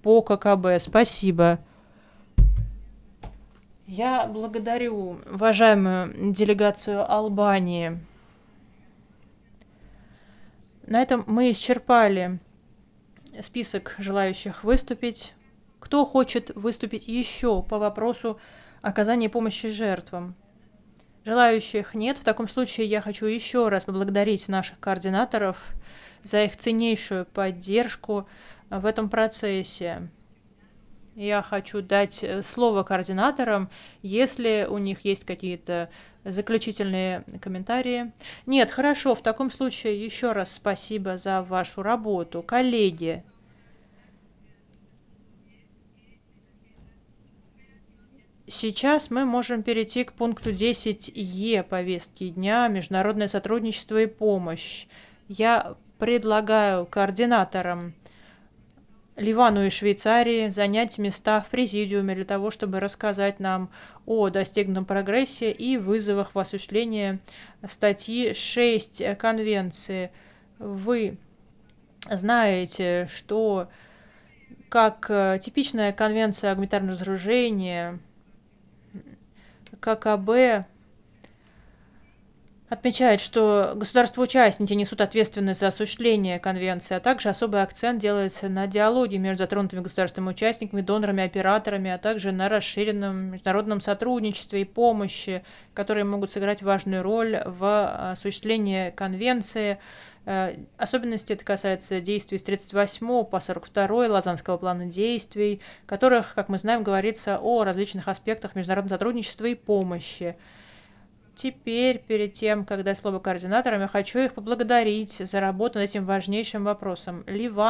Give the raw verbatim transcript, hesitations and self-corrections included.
по ка ка бэ. Спасибо. Я благодарю уважаемую делегацию Албании. На этом мы исчерпали список желающих выступить. Кто хочет выступить еще по вопросу оказания помощи жертвам? Желающих нет. В таком случае я хочу еще раз поблагодарить наших координаторов за их ценнейшую поддержку в этом процессе. Я хочу дать слово координаторам, если у них есть какие-то заключительные комментарии. Нет, хорошо, в таком случае еще раз спасибо за вашу работу. Коллеги, сейчас мы можем перейти к пункту десять е повестки дня «Международное сотрудничество и помощь». Я предлагаю координаторам Ливану и Швейцарии занять места в президиуме для того, чтобы рассказать нам о достигнутом прогрессе и вызовах в осуществлении статьи шесть Конвенции. Вы знаете, что как типичная конвенция о гуманитарном разоружении, ка ка бэ отмечает, что государства-участники несут ответственность за осуществление конвенции, а также особый акцент делается на диалоге между затронутыми государствами-участниками, донорами, операторами, а также на расширенном международном сотрудничестве и помощи, которые могут сыграть важную роль в осуществлении конвенции. Особенности это касается действий с тридцать восьмого по сорок второй Лозаннского плана действий, в которых, как мы знаем, говорится о различных аспектах международного сотрудничества и помощи. Теперь, перед тем, как дать слово координаторам, я хочу их поблагодарить за работу над этим важнейшим вопросом. Ливан